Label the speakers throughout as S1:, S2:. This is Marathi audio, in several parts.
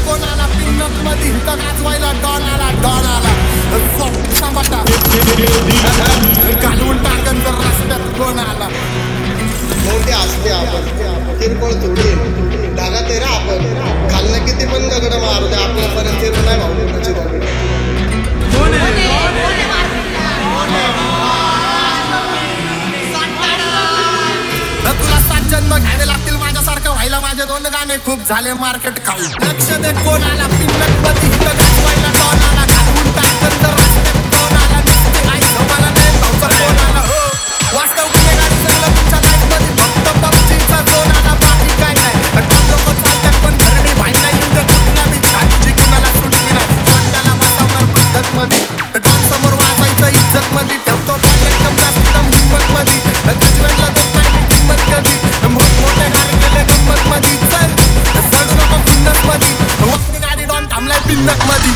S1: कोण आला पिंगत मध्ये तर गाजवायला डॉन आला सांभाटा घालून टाकन जर रस्त्यात कोण आला
S2: मोठे असते आपण किरकोळ थोडी धागा तेरा आपण खाल्लं किती पण दगड मारू दे आपल्यापर्यंत येत नाही भाऊ कोणाची दगड
S1: तुला 7 जन्म घ्यावे लागतील माझ्यासारखं व्हायला माझे 2 गाणे खूप झाले मार्केट खाऊ लक्ष दे कोण आला पिंगत मध्ये तर गाजवायला डॉन आला घालून टाकन जर रस्त्यात कोण आला दिसते आई झोपाला नाही भाऊचा कोण आला हो वास्तव गुन्हेगारी सगळं तुमच्या लाईफ मध्ये फक्त पबजीचा झोन आला बाकी काय नाही लोक चालतात पण घरडी भाई नाही येऊ दे कुठला मी छान कुणाला सुटली नाही कोणत्याला बसवणार पद्धत मध्ये डॉन समोर वाजायचं इज्जत मध्ये ठेवतो एकदम जास्त हिंमत मध्ये गजवेला देत नाही किंमत कधी मोठे गाडी गेले गंमत मध्ये चल चढू नको पिन्नस मध्ये वक्ती गाडी डॉन थांबलाय पिन्नक मध्ये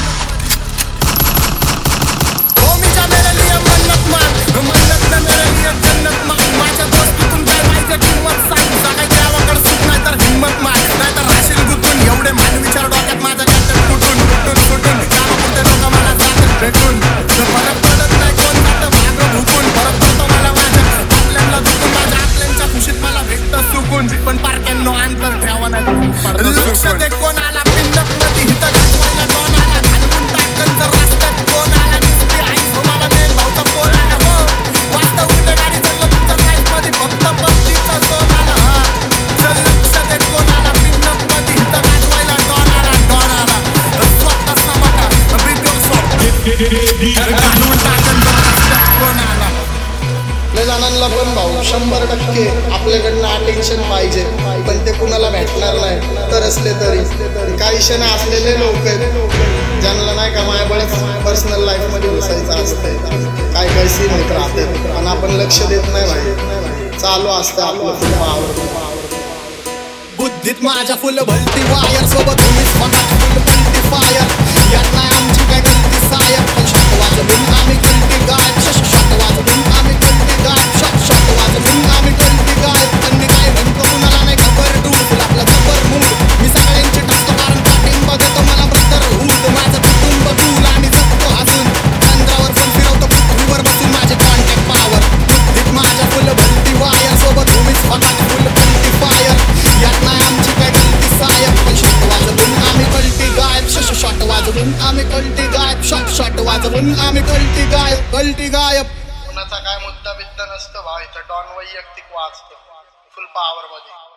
S1: माझ्या दोस्तीतून काय पाहिजे किंमत सांग सांगायची गावाकडे सुट नाही तर हिंमत मार नाही तर राशील गुतून एवढे मान विचार डोक्यात माझ्या जातात कुठून गावापुरते लोक मला जातात भेटून फरक पडत नाही कोण जातं मागं भुकून फरक पडतो मला माझ्या आपल्याला दुखून माझ्या आपल्यांच्या खुशीत मला भेटतं सुकून पण पारक्यांनो अंतर ठेवा नाही लक्ष दे कोण आला पिंडक मध्ये हिथं गाजवायला डॉन आला घालवून टाकन जर रस्त्यात कोण आला दिसते आई मला मेन भाऊचा कोण आला हो वास्तव गाडी चाललं तुमच्या लाईफ मध्ये फक्त पबजीचा झोन आला चल लक्ष दे कोण आला पिंडक मध्ये हिथं गाजवायला डॉन आला स्वतः समाटा घालून टाकन जर रस्त्यात कोण आला
S2: लय जणांना पण भाऊ 100% आपल्याकडनं अटेन्शन पाहिजे पण ते कुणाला भेटणार नाही तर असले तरी काही क्षण असलेले लोक आहेत ज्यांना नाही का माझ्याबळच पर्सनल लाईफ मध्ये घुसायचं असतंय काय सीन होत राहते आणि आपण लक्ष देत नाही भाई चालू असतं आपलं फुल पावर
S1: बुद्धीत माझ्या फुल भलती वायर सोबत तुम्हीच बघा फुल भलती फायर यात नाही आमची काय गलती सायर पण शॉट वाजवून आम्ही गलती गायब शॉट वाजवून आम्ही गलती गायब शॉट वाजवून आम्ही गलती गायब पण काय म्हणतो कुणाला नाही खबर डूब आपला जबर मूड मी सगळ्यांची टाकतो कारण पाठिंबा देतो मला ब्रदरहूड माझं कुटुंब दूल आणि जगतो हसून चंद्रावर पण फिरवतो पृथ्वीवर बसून माझे कॉन्टॅक्ट पॉवर बुद्धीत माझ्या फुल भलती वायर सोबत तुम्हीच बघा फुल भलती फायर यात नाही आमची काय गलती साहेब पण शॉट वाजवून आम्ही गलती गायब शॉट वाजवून आम्ही गलती गायब शॉट वाजवून आम्ही गलती गायब
S2: कुणाचा काय मुद्दा बिद्दा नसतं भाऊ इथं डॉन वैयक्तिक वाचतो फुल पॉवर मध्ये